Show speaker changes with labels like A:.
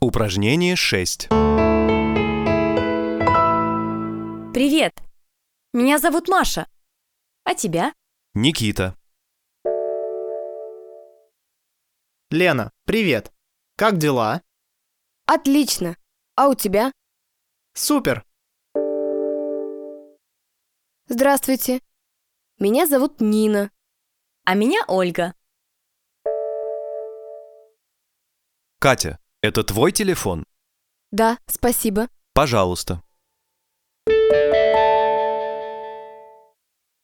A: Упражнение 6.
B: Привет! Меня зовут Маша. А тебя?
A: Никита.
C: Лена, привет. Как дела?
D: Отлично. А у тебя?
C: Супер.
D: Здравствуйте. Меня зовут Нина.
B: А меня Ольга.
A: Катя, это твой телефон?
D: Да, спасибо.
A: Пожалуйста.